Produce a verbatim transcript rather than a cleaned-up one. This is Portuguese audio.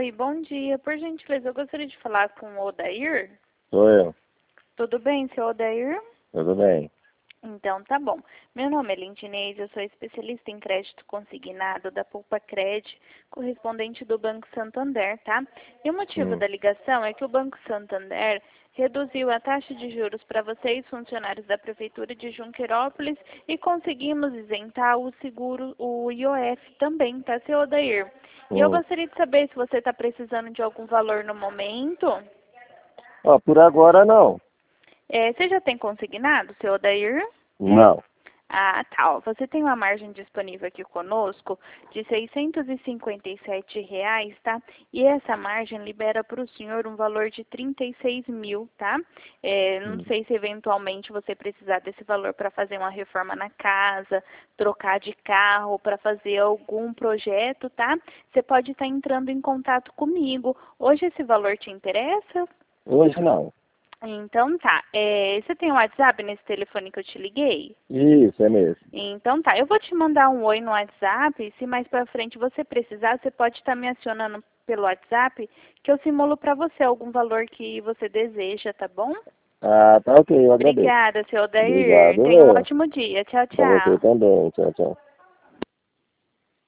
Oi, bom dia. Por gentileza, eu gostaria de falar com o Odair. Sou eu. Tudo bem, seu Odair? Tudo bem. Então, tá bom. Meu nome é Lindinês, eu sou especialista em crédito consignado da Poupa Cred, correspondente do Banco Santander, tá? E o motivo Hum. da ligação é que o Banco Santander reduziu a taxa de juros para vocês, funcionários da Prefeitura de Junqueirópolis, e conseguimos isentar o seguro, o I O F também, tá, seu Odair? E eu Hum. gostaria de saber se você está precisando de algum valor no momento. Ó, por agora não. É, você já tem consignado, seu Odair? Não. Ah, tá. Ó, você tem uma margem disponível aqui conosco de seiscentos e cinquenta e sete reais, tá? E essa margem libera para o senhor um valor de trinta e seis mil, tá? É, não Hum. sei se eventualmente você precisar desse valor para fazer uma reforma na casa, trocar de carro, para fazer algum projeto, tá? Você pode estar entrando em contato comigo. Hoje esse valor te interessa? Hoje não. Então tá. É, você tem um WhatsApp nesse telefone que eu te liguei? Isso, é mesmo. Então tá, eu vou te mandar um oi no WhatsApp, se mais pra frente você precisar, você pode estar me acionando pelo WhatsApp, que eu simulo pra você algum valor que você deseja, tá bom? Ah, tá ok, eu agradeço. Obrigada, seu Odair. Obrigado, Tenha um meu. ótimo dia. Tchau, Pra você tchau. também. Tchau, tchau.